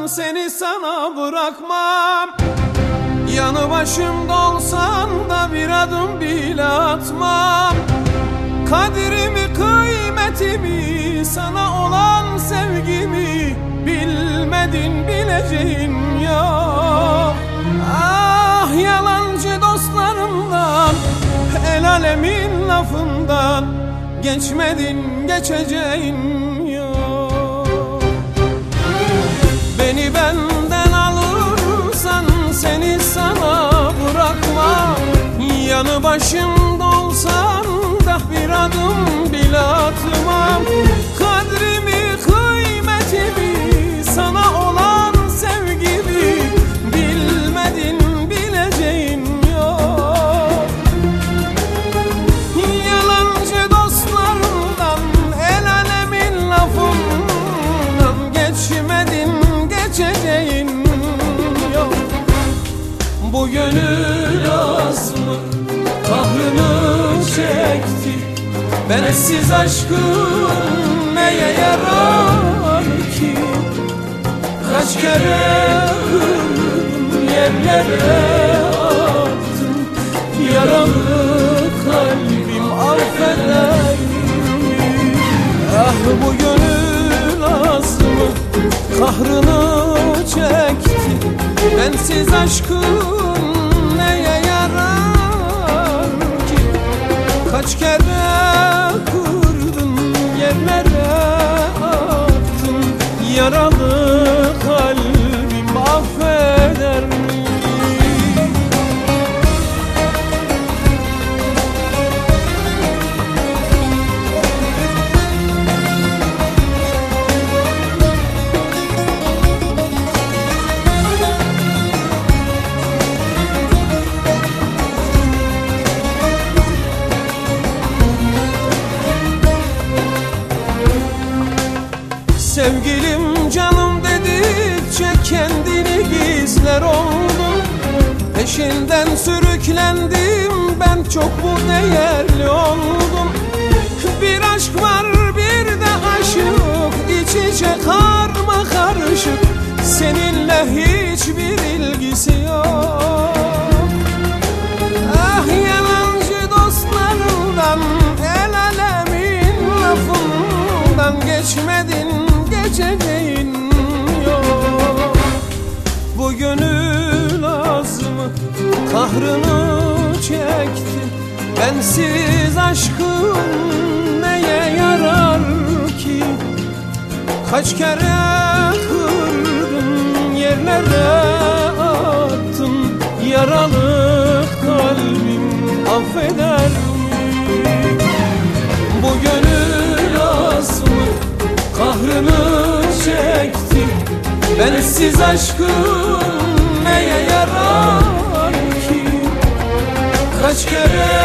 seni sana bırakmam. Yanı başımda olsan da bir adım bile atmam. Kadirimi, kıymetimi, sana olan sevgimi bilmedin, bileceğin yok. Ah, yalancı dostlarımdan, el alemin lafından geçmedin, geçeceğin yok. Beni benden alırsan seni sana bırakmam. Yanı başımda olsan da bir adım bile atmam. Kadrimi, kıymetimi, sana olan sevgimi bilmedin, bileceğin yok. Yalancı dostlarından, el alemin lafından geçmedin, geçeceğin yok. Bu gönül azmı kahrını çekti. Bensiz aşkın neye yarar ki? Kaç kere kırdım, yerlere attım. Yaralı kalbim affeder mi? Ah, bu gönül azmı kahrını çekti. Bensiz aşkın neye yarar ki? Kaç kere kurdun, yerlere attın. Yaralı kalbim affeder mi? Sevgilim, canım dedikçe kendini gizler oldum. Peşinden sürüklendim, ben çok mu değerli oldum? Bir aşk var, bir de aşık, iç içe karma karışık. Seninle hiçbir ilgisi yok. Ah, yalancı dostlarından, el alemin lafından geçmedin, geçeceğin yok. Bu gönül azmı kahrını çekti. Bensiz aşkın neye yarar ki? Kaç kere kırdın, yerlere attın. Yaralı kalbim affeder mi? Bu gönül azmı kahrını çekti. Bensiz aşkın neye yarar ki? Kaç kere